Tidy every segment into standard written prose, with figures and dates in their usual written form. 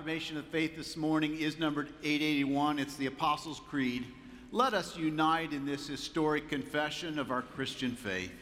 affirmation of faith this morning is numbered 881. It's the Apostles' Creed. Let us unite in this historic confession of our Christian faith.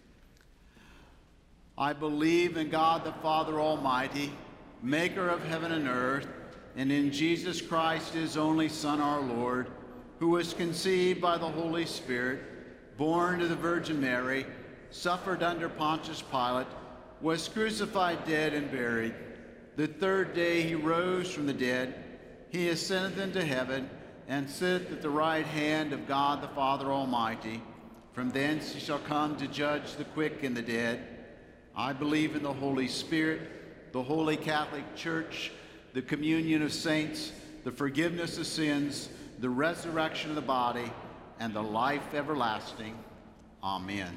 I believe in God the Father Almighty, maker of heaven and earth, and in Jesus Christ, his only Son, our Lord, who was conceived by the Holy Spirit, born of the Virgin Mary, suffered under Pontius Pilate, was crucified, dead, and buried. The third day he rose from the dead. He ascended into heaven and sitteth at the right hand of God the Father Almighty. From thence he shall come to judge the quick and the dead. I believe in the Holy Spirit, the Holy Catholic Church, the communion of saints, the forgiveness of sins, the resurrection of the body, and the life everlasting. Amen.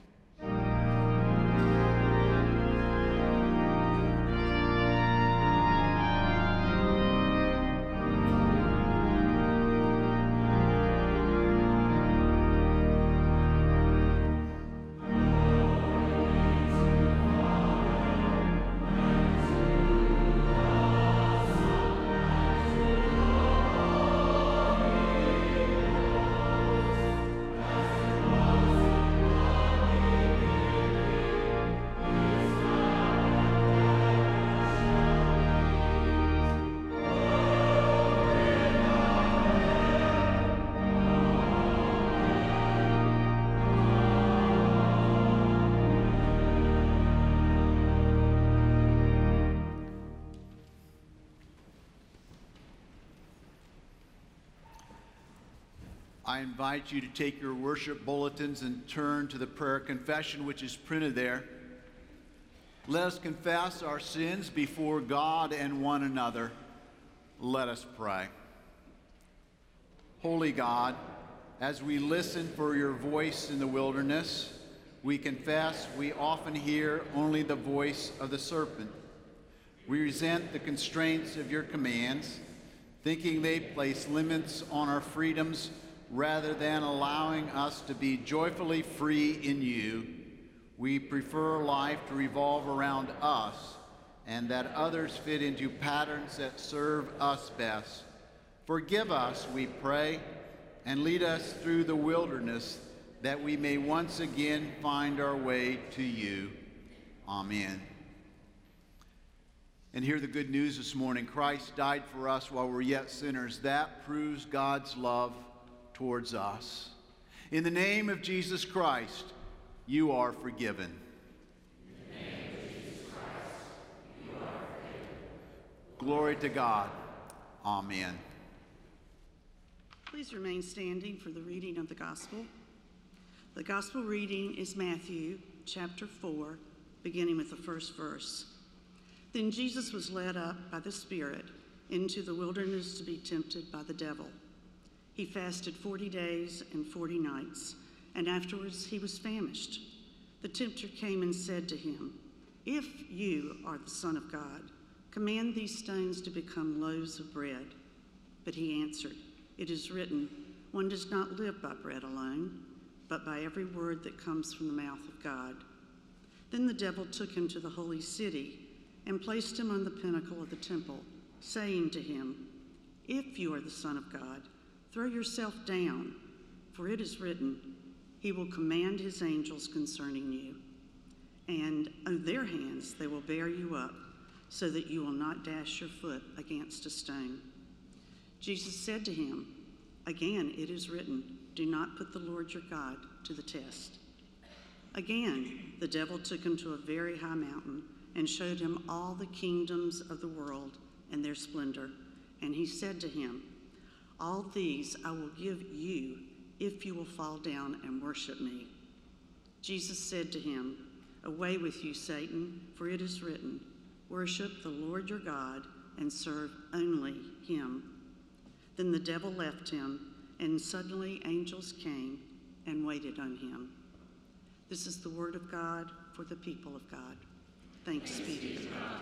I invite you to take your worship bulletins and turn to the prayer confession which is printed there. Let us confess our sins before God and one another. Let us pray. Holy God, as we listen for your voice in the wilderness, we confess we often hear only the voice of the serpent. We resent the constraints of your commands, thinking they place limits on our freedoms rather than allowing us to be joyfully free in you. We prefer life to revolve around us and that others fit into patterns that serve us best. Forgive us, we pray, and lead us through the wilderness that we may once again find our way to you. Amen. And hear the good news this morning. Christ died for us while we're yet sinners. That proves God's love towards us. In the name of Jesus Christ, you are forgiven. In the name of Jesus Christ, you are forgiven. Glory to God. Amen. Please remain standing for the reading of the gospel. The gospel reading is Matthew chapter 4, beginning with the first verse. Then Jesus was led up by the Spirit into the wilderness to be tempted by the devil. He fasted 40 days and 40 nights, and afterwards he was famished. The tempter came and said to him, "If you are the Son of God, command these stones to become loaves of bread." But he answered, "It is written, one does not live by bread alone, but by every word that comes from the mouth of God." Then the devil took him to the holy city and placed him on the pinnacle of the temple, saying to him, "If you are the Son of God, throw yourself down, for it is written, he will command his angels concerning you, and on their hands they will bear you up, so that you will not dash your foot against a stone." Jesus said to him, "Again it is written, do not put the Lord your God to the test." Again, the devil took him to a very high mountain and showed him all the kingdoms of the world and their splendor. And he said to him, "All these I will give you if you will fall down and worship me." Jesus said to him, "Away with you, Satan, for it is written, worship the Lord your God and serve only him." Then the devil left him, and suddenly angels came and waited on him. This is the word of God for the people of God. Thanks be to God.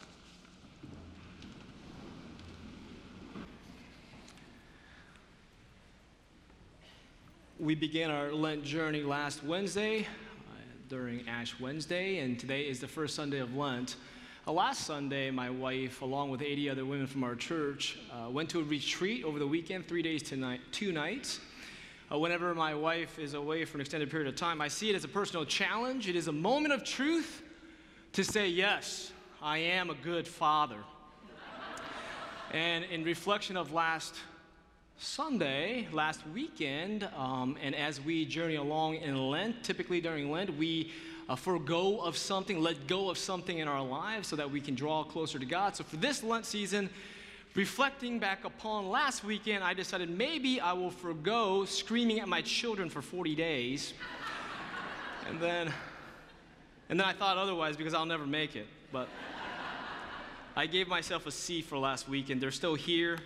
We began our Lent journey last Wednesday during Ash Wednesday, and today is the first Sunday of Lent. Last Sunday, my wife, along with 80 other women from our church, went to a retreat over the weekend, 3 days, 2 nights. Whenever my wife is away for an extended period of time, I see it as a personal challenge. It is a moment of truth to say, yes, I am a good father. And in reflection of last Sunday, last weekend, and as we journey along in Lent, typically during Lent, we forego of something, let go of something in our lives so that we can draw closer to God. So for this Lent season, reflecting back upon last weekend, I decided maybe I will forgo screaming at my children for 40 days. And then I thought otherwise because I'll never make it. But I gave myself a C for last weekend. They're still here.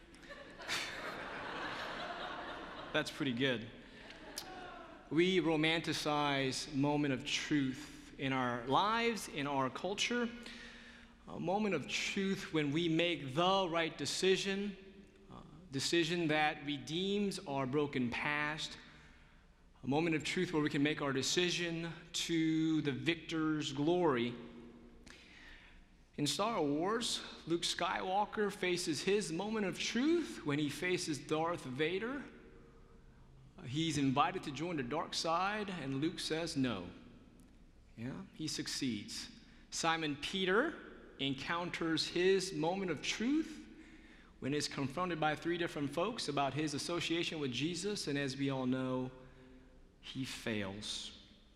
That's pretty good. We romanticize moment of truth in our lives, in our culture. A moment of truth when we make the right decision, decision that redeems our broken past. A moment of truth where we can make our decision to the victor's glory. In Star Wars, Luke Skywalker faces his moment of truth when he faces Darth Vader. He's invited to join the dark side, and Luke says no. Yeah, he succeeds. Simon Peter encounters his moment of truth when he's confronted by 3 different folks about his association with Jesus, and as we all know, he fails.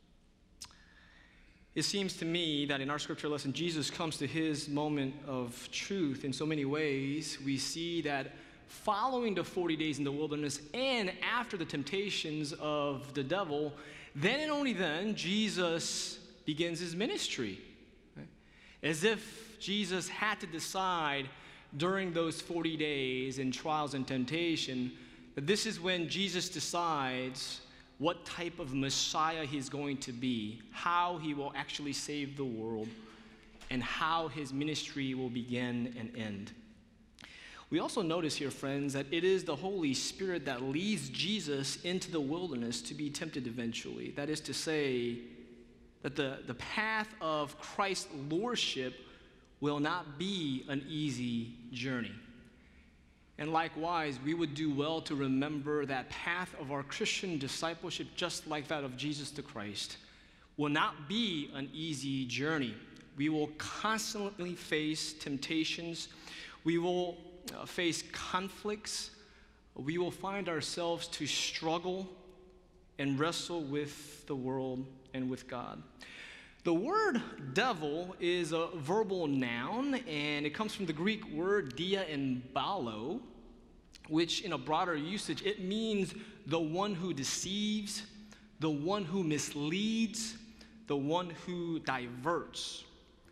It seems to me that in our scripture lesson, Jesus comes to his moment of truth in so many ways. We see that following the 40 days in the wilderness and after the temptations of the devil, then and only then, Jesus begins his ministry. Right? As if Jesus had to decide during those 40 days in trials and temptation that this is when Jesus decides what type of Messiah he's going to be, how he will actually save the world, and how his ministry will begin and end. We also notice here, friends, that it is the Holy Spirit that leads Jesus into the wilderness to be tempted eventually. That is to say, that the path of Christ's lordship will not be an easy journey. And likewise, we would do well to remember that path of our Christian discipleship, just like that of Jesus the Christ, will not be an easy journey. We will constantly face temptations. We will face conflicts. We will find ourselves to struggle and wrestle with the world and with God. The word devil is a verbal noun, and it comes from the Greek word dia and balo, which in a broader usage, it means the one who deceives, the one who misleads, the one who diverts.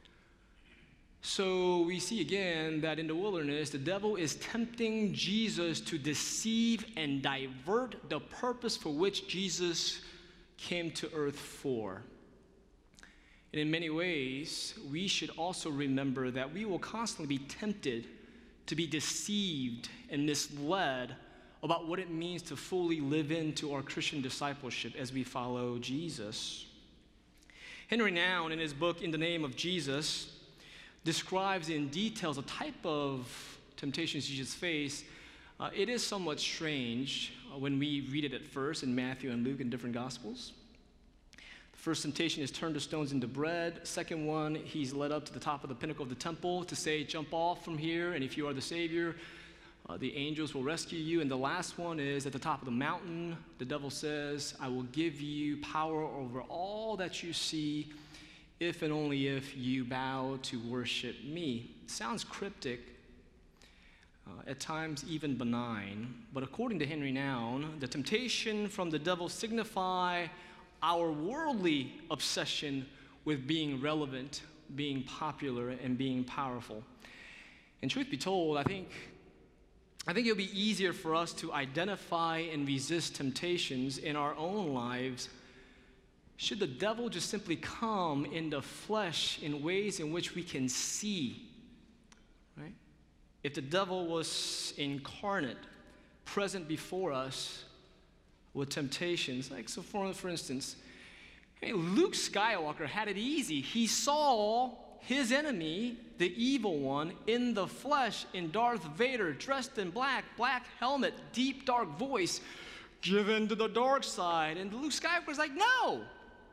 So we see again that in the wilderness, the devil is tempting Jesus to deceive and divert the purpose for which Jesus came to earth for. And in many ways, we should also remember that we will constantly be tempted to be deceived and misled about what it means to fully live into our Christian discipleship as we follow Jesus. Henry Nouwen, in his book, In the Name of Jesus, describes in details a type of temptations Jesus faced. It is somewhat strange when we read it at first in Matthew and Luke in different Gospels. The first temptation is turn the stones into bread. Second one, he's led up to the top of the pinnacle of the temple to say, jump off from here, and if you are the Savior, the angels will rescue you. And the last one is at the top of the mountain, the devil says, I will give you power over all that you see if and only if you bow to worship me. Sounds cryptic, at times even benign, but according to Henry Nouwen, the temptation from the devil signify our worldly obsession with being relevant, being popular, and being powerful. And truth be told, I think it'll be easier for us to identify and resist temptations in our own lives should the devil just simply come in the flesh in ways in which we can see, right? If the devil was incarnate, present before us with temptations, like so for instance, Luke Skywalker had it easy. He saw his enemy, the evil one, in the flesh, in Darth Vader, dressed in black, black helmet, deep, dark voice, give in to the dark side. And Luke Skywalker's like, no.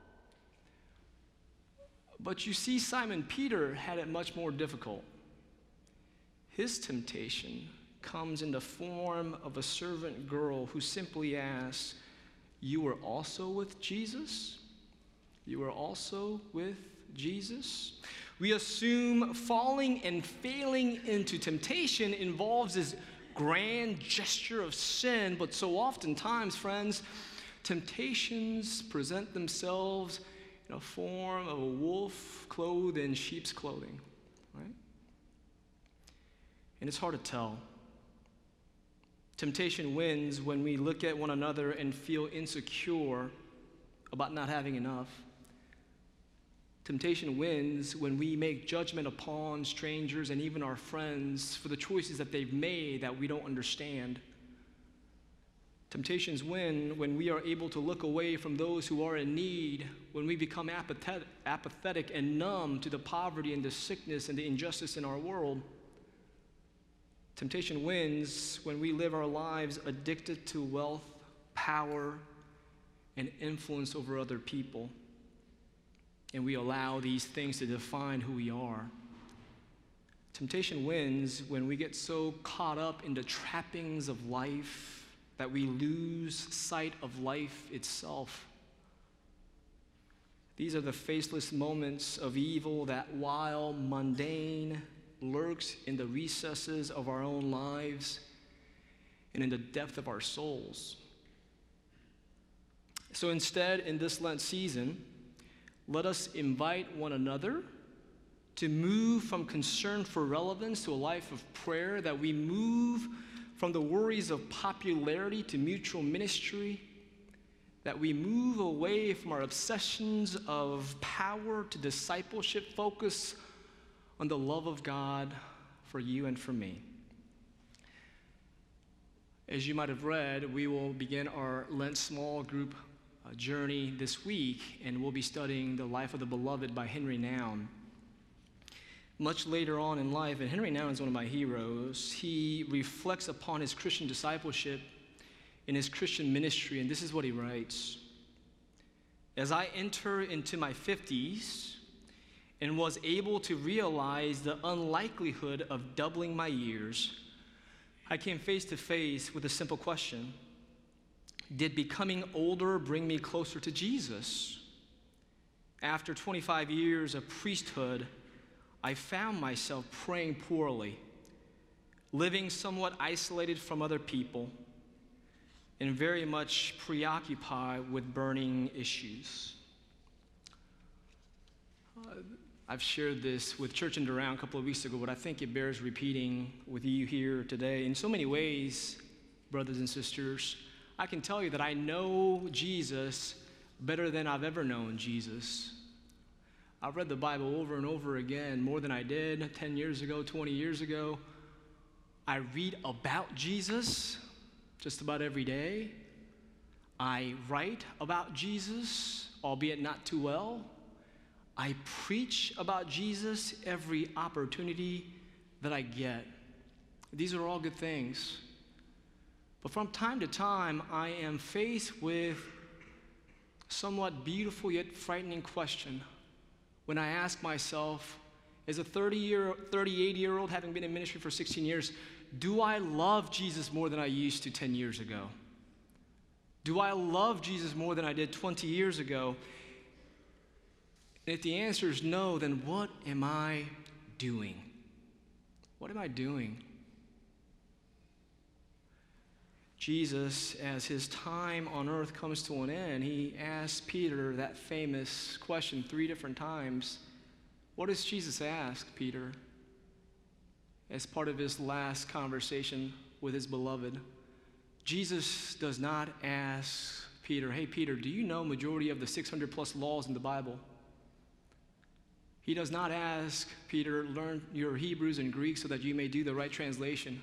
But you see, Simon Peter had it much more difficult. His temptation comes in the form of a servant girl who simply asks, you were also with Jesus? You were also with Jesus? We assume falling and failing into temptation involves this grand gesture of sin, but so oftentimes, friends, temptations present themselves in a form of a wolf clothed in sheep's clothing, right? And it's hard to tell. Temptation wins when we look at one another and feel insecure about not having enough. Temptation wins when we make judgment upon strangers and even our friends for the choices that they've made that we don't understand. Temptations win when we are able to look away from those who are in need, when we become apathetic and numb to the poverty and the sickness and the injustice in our world. Temptation wins when we live our lives addicted to wealth, power, and influence over other people. And we allow these things to define who we are. Temptation wins when we get so caught up in the trappings of life that we lose sight of life itself. These are the faceless moments of evil that, while mundane, lurks in the recesses of our own lives and in the depth of our souls. So instead, in this Lent season, let us invite one another to move from concern for relevance to a life of prayer, that we move from the worries of popularity to mutual ministry, that we move away from our obsessions of power to discipleship, focus on the love of God for you and for me. As you might have read, we will begin our Lent small group journey this week, and we'll be studying The Life of the Beloved by Henry Nouwen. Much later on in life, and Henry Nouwen is one of my heroes, he reflects upon his Christian discipleship in his Christian ministry, and this is what he writes. As I enter into my 50s and was able to realize the unlikelihood of doubling my years, I came face to face with a simple question. Did becoming older bring me closer to Jesus? After 25 years of priesthood, I found myself praying poorly, living somewhat isolated from other people, and very much preoccupied with burning issues. I've shared this with Church in Durant a couple of weeks ago, but I think it bears repeating with you here today. In so many ways, brothers and sisters, I can tell you that I know Jesus better than I've ever known Jesus. I've read the Bible over and over again, more than I did 10 years ago, 20 years ago. I read about Jesus just about every day. I write about Jesus, albeit not too well. I preach about Jesus every opportunity that I get. These are all good things. But from time to time, I am faced with a somewhat beautiful yet frightening question when I ask myself, as a 38-year-old having been in ministry for 16 years, do I love Jesus more than I used to 10 years ago? Do I love Jesus more than I did 20 years ago? And if the answer is no, then what am I doing? What am I doing? Jesus, as his time on earth comes to an end, he asks Peter that famous question 3 different times. What does Jesus ask Peter as part of his last conversation with his beloved? Jesus does not ask Peter, hey Peter, do you know majority of the 600 plus laws in the Bible? He does not ask Peter, learn your Hebrews and Greek so that you may do the right translation.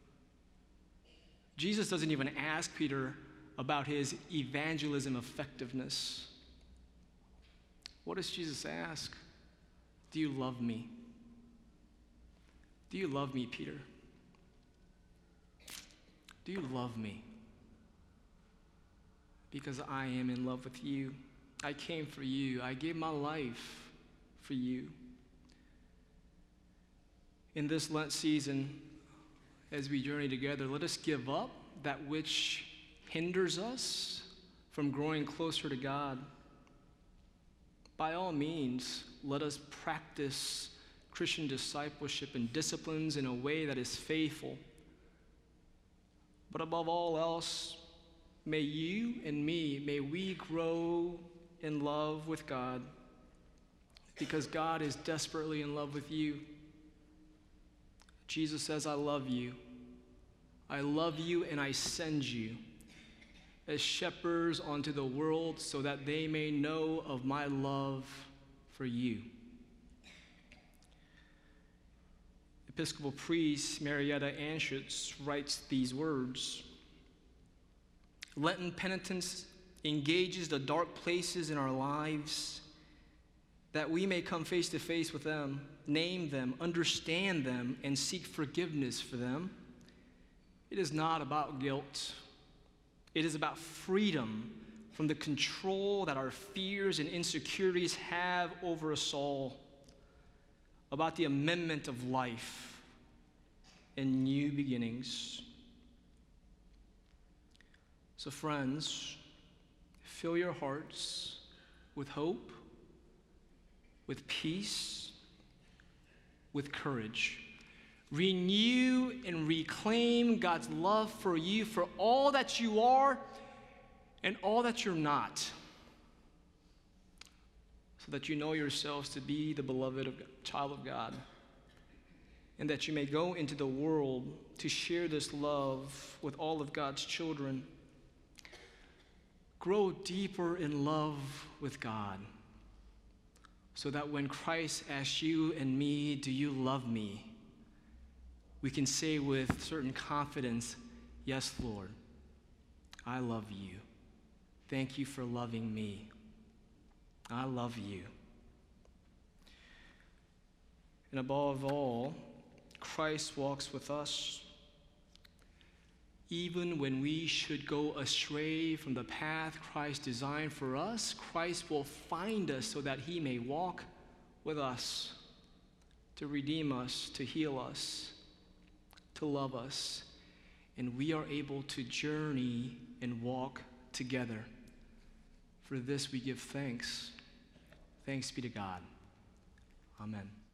Jesus doesn't even ask Peter about his evangelism effectiveness. What does Jesus ask? Do you love me? Do you love me, Peter? Do you love me? Because I am in love with you. I came for you. I gave my life for you. In this Lent season, as we journey together, let us give up that which hinders us from growing closer to God. By all means, let us practice Christian discipleship and disciplines in a way that is faithful. But above all else, may you and me, may we grow in love with God, because God is desperately in love with you. Jesus says, I love you. I love you and I send you as shepherds onto the world so that they may know of my love for you. Episcopal priest Marietta Anschutz writes these words: Lenten penitence engages the dark places in our lives that we may come face to face with them, name them, understand them, and seek forgiveness for them. It is not about guilt. It is about freedom from the control that our fears and insecurities have over us all, about the amendment of life and new beginnings. So friends, fill your hearts with hope, with peace, with courage. Renew and reclaim God's love for you, for all that you are and all that you're not, so that you know yourselves to be the beloved child of God, and that you may go into the world to share this love with all of God's children. Grow deeper in love with God, so that when Christ asks you and me, do you love me? We can say with certain confidence, yes, Lord, I love you. Thank you for loving me. I love you. And above all, Christ walks with us. Even when we should go astray from the path Christ designed for us, Christ will find us so that he may walk with us, to redeem us, to heal us, to love us, and we are able to journey and walk together. For this we give thanks. Thanks be to God. Amen.